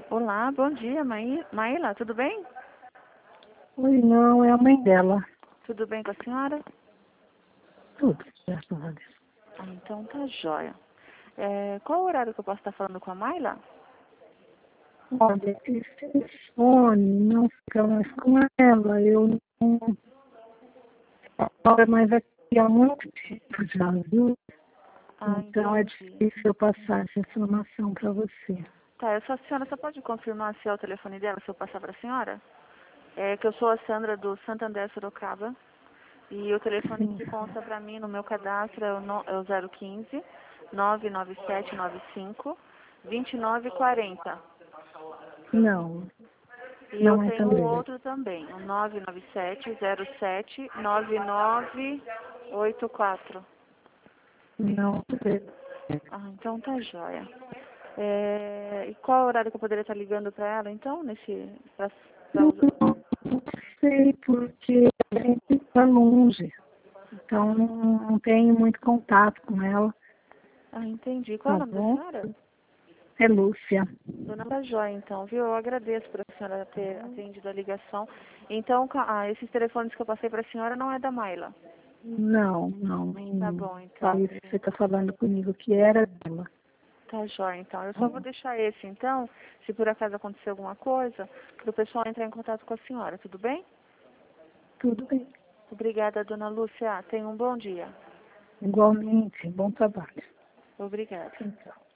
Olá, bom dia, Maíla, tudo bem? Oi, não, é a mãe dela. Tudo bem com a senhora? Tudo, graças a Deus. Então tá jóia. Qual o horário que eu posso estar falando com a Maíla? Olha, esse telefone não fica mais com ela. Eu não falo mais aqui há muito tempo já, viu? Então é Entendi. difícil eu passar essa informação para você. Tá, a senhora só pode confirmar se é o telefone dela, se eu passar para a senhora? É que eu sou a Sandra do Santander Sorocaba e o telefone Sim. que consta para mim no meu cadastro é o 015 99795 2940. Não, E eu não é tenho um também. outro também, o 997079984. Não, Então tá jóia. E qual horário que eu poderia estar ligando para ela, então, pra eu usar? não sei porque a gente está longe. Então não tenho muito contato com ela, Entendi. Qual é o tá nome da bom? senhora? É Lúcia. Dona tá jóia, então, viu? Eu agradeço por a senhora ter atendido a ligação. Então, esses telefones que eu passei para a senhora não é da Maila. Não, Tá nem bom, então. falei que você está falando comigo que era dela. Tá jóia, então. Eu só vou deixar esse, então, se por acaso acontecer alguma coisa, para o pessoal entrar em contato com a senhora, tudo bem? Tudo bem. Obrigada, dona Lúcia. Tenha um bom dia. Igualmente, bom trabalho. Obrigada. Tchau.